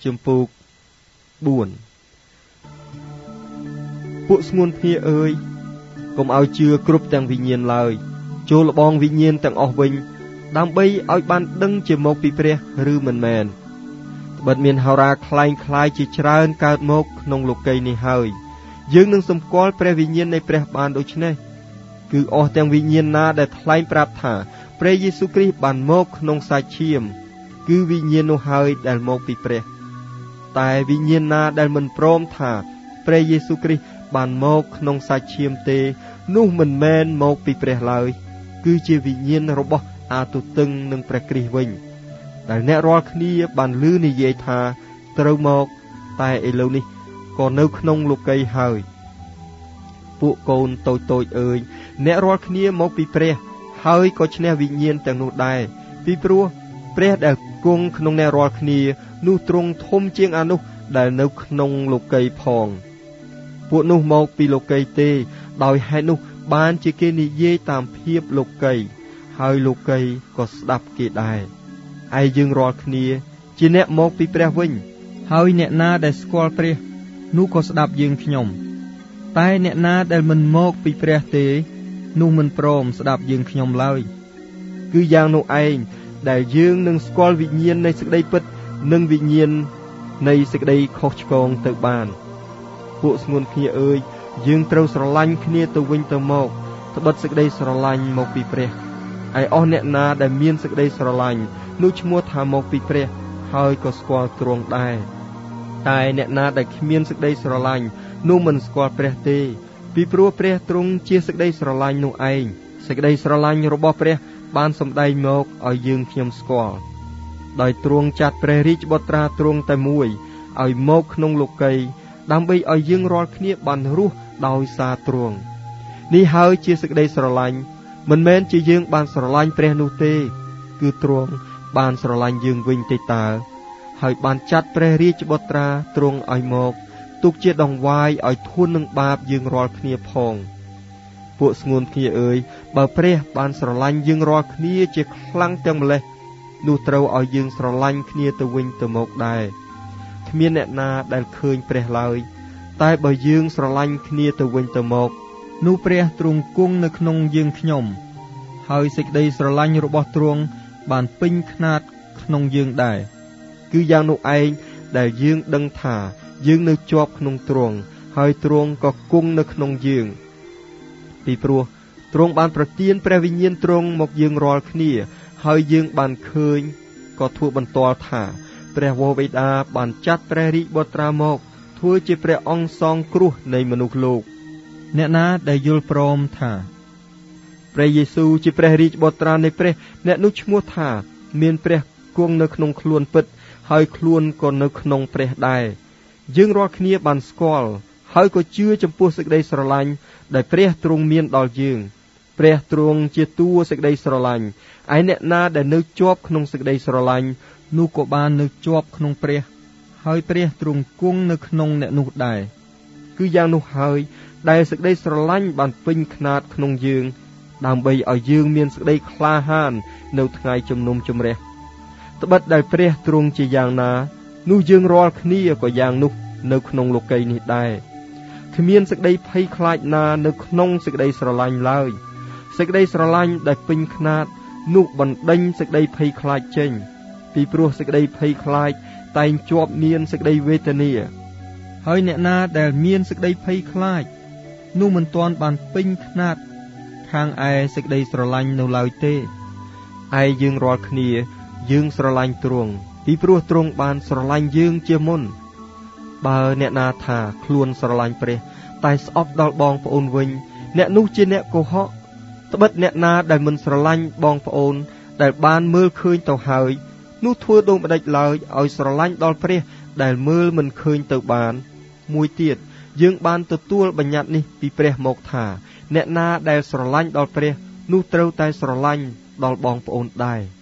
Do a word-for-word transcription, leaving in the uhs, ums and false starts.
ចំពោកបួនពួកស្ងួនភ្ងាអើយកុំឲ្យជឿគ្រប់ទាំងវិញ្ញាណឡើយចូលលបងវិញ្ញាណទាំងអស់វិញដើម្បីឲ្យបានដឹងជាមកពីព្រះឬមិនមែនត្បិតមានហោរាคล้ายคล้ายជាច្រើនកើតមកក្នុងលោកីយ៍នេះហើយយើងនឹងសម្គាល់ព្រះវិញ្ញាណនៃព្រះបានដូច្នេះគឺអស់ទាំងវិញ្ញាណណាដែលថ្លែងប្រាប់ថាព្រះយេស៊ូវគ្រីស្ទបានមកក្នុងសាច់ឈាមគឺវិញ្ញាណនោះហើយដែលមកពីព្រះតែវិញ្ញាណណាដែលមិនព្រមថាព្រះយេស៊ូវគ្រីស្ទបានមកក្នុងសាច់ឈាមទេនោះមិនមែនមកពីព្រះឡើយគឺជាវិញ្ញាណរបស់អាទុទិងនិងព្រះគ្រីស្ទវិញដែលអ្នករាល់គ្នាបានឮនិយាយថាត្រូវមកតែឥឡូវនេះក៏នៅក្នុងលោកីយ៍ហើយពួកកូនតូចតូចអើយអ្នករាល់គ្នាមកពីព្រះហើយក៏ឈ្នះវិញ្ញាណទាំងនោះដែរពីព្រោះព្រះដែលគង់ក្នុងអ្នករាល់គ្នានោះទ្រង់ធំជាងអានោះដែលនៅក្នុងលោកីយ៍ផងពួកនោះមកពីលោកីយ៍ទេដោយហេតុនោះបានជាគេនិយាយតាមភាពលោកីយ៍ហើយលោកីយ៍ក៏ស្ដាប់គេដែរឯយើងរាល់គ្នាជាអ្នកមកពីព្រះវិញហើយអ្នកណាដែលស្គាល់ព្រះនោះក៏ស្ដាប់យើងខ្ញុំតែអ្នកណាដែលមិនមកពីព្រះទេនោះមិនព្រមស្ដាប់យើងខ្ញុំឡើយគឺយ៉ាងនោះឯងដែលយើងនឹងស្គាល់វិញ្ញាណនៃសេចក្តីពិតនិងវិញ្ញាណនៃសេចក្តីខុសឆ្គងទៅបានពួកស្ងួនគ្នាអើយយើងត្រូវស្រឡាញ់គ្នាទៅវិញទៅមកត្បិតសេចក្តីស្រឡាញ់មកពីព្រះឯអស់អ្នកណាដែលមានសេចក្តីស្រឡាញ់នោះឈ្មោះថាមកពីព្រះហើយក៏ស្គាល់ទ្រង់ដែរតែអ្នកណាដែលគ្មានសេចក្តីស្រឡាញ់នោះមិនស្គាល់ព្រះទេពីព្រោះព្រះទ្រង់ជាសេចក្តីស្រឡាញ់នោះឯងសេចក្តីស្រឡាញ់របស់ព្រះបានសម្ដែងមកឲ្យយើងខ្ញុំស្គាល់ដោយទ្រង់ចាត់ព្រះរាជបុត្រាទ្រង់តែមួយឲ្យមកក្នុងលោកីយ៍ដើម្បីឲ្យយើងរាល់គ្នាបានរស់ដោយសារទ្រង់នេះហើយជាសេចក្តីស្រឡាញ់មិនមែនជាយើងបានស្រឡាញ់ព្រះនោះទេគឺទ្រង់បានស្រឡាញ់យើងវិញទេតើហើយបានចាត់ព្រះរាជបុត្រាទ្រង់ឲ្យមកទុកជាដង្វាយឲ្យធន់នឹងបាបយើងរាល់គ្នាផងពួកស្ងួនគ្នាអើយបើព្រះបានស្រឡាញ់យើងរាល់គ្នាជាខ្លាំងទាំងម្លេះនោះត្រូវឲ្យយើងស្រឡាញ់គ្នាទៅវិញទៅមកដែរគ្មានអ្នកណាដែលឃើញព្រះឡើយតែបើយើងស្រឡាញ់គ្នាទៅវិញទៅមកនោះព្រះទ្រង់គង់នៅក្នុងយើងខ្ញុំហើយសេចក្តីស្រឡាញ់របស់ទ្រង់បានពេញខ្នាតក្នុងយើងដែរគឺយ៉ាងនោះឯងដែលយើងដឹងថាយើងនៅជាប់ក្នុងទ្រង់ហើយទ្រង់ក៏គង់នៅក្នុងយើងពីព្រោះទ្រង់បានប្រទានព្រះវិញ្ញាណទ្រង់មកយើងរាល់គ្នាហើយយើងបានឃើញក៏ធ្វើបន្ទាល់ថាព្រះវរបិតាបានចាត់ព្រះរាជបុត្រាមកធ្វើជាព្រះអង្គសងគ្រោះនៃមនុស្សលោកអ្នកណាដែលយល់ព្រមថាព្រះយេស៊ូវជាព្រះរាជបុត្រានៃព្រះអ្នកនោះឈ្មោះថាមានព្រះគង់នៅក្នុងខ្លួនពិតហើយខ្លួនក៏នៅក្នុងព្រះដែរយើងរាល់គ្នាបានស្គាល់ហើយក៏ជឿចំពោះសេចក្តីស្រឡាញ់ដែលព្រះទ្រង់មានដល់យើងព្រះទ្រង់ជាតួសេចក្តីស្រឡាញ់ឯអ្នកណាដែលនៅជាប់ក្នុងសេចក្តីស្រឡាញ់នោះក៏បាននៅជាប់ក្នុងព្រះហើយព្រះទ្រង់គង់នៅក្នុងអ្នកនោះដែរគឺយ៉ាងនោះហើយដែលសេចក្តីស្រឡាញ់បានពេញខ្នាតក្នុងយើងដើម្បីឲ្យយើងមានសេចក្តីក្លាហាននៅថ្ងៃជំនុំជម្រះត្បិតដែលព្រះទ្រង់ជាយ៉ាងណានោះយើងរាល់គ្នាក៏យ៉ាងនោះនៅក្នុងលោកីយ៍នេះដែរគ្មានសេចក្តីភ័យខ្លាចណានៅក្នុងសេចក្តីស្រឡាញ់ឡើយសេចក្តីស្រឡាញ់ដែលពេញខ្នាតនោះបណ្ដេញសេចក្តីភ័យខ្លាចចេញពីព្រោះសេចក្តីភ័យខ្លាចតែងជាប់មានសេចក្តីវេទនាហើយអ្នកណាដែលមានសេចក្តីភ័យខ្លាចនោះមិនទាន់បានពេញខ្នាតខាងឯសេចក្តីស្រឡាញ់នៅឡើយទេឯយើងរាល់គ្នាយើងស្រឡាញ់ទ្រង់ពីព្រោះទ្រង់បានស្រឡាញ់យើងជាមុនបើអ្នកណាថាខ្លួនស្រឡាញ់ព្រះតែស្អប់ដល់បងប្អូនវិញអ្នកនោះជាអ្នកកុហកត្បិតអ្នកណាដែលមិនស្រឡាញ់បងប្អូនដែលបានមើលឃើញទៅហើយនោះធ្វើដូចម្ដេចឡើយឲ្យស្រឡាញ់ដល់ព្រះដែលមើលមិនឃើញទៅបានមួយទៀតយើងបានទទួលបញ្ញត្តិនេះពីព្រះមកថាអ្នកណាដែលស្រឡាញ់ដល់ព្រះនោះត្រូវតែស្រឡាញ់ដល់បងប្អូនដែរ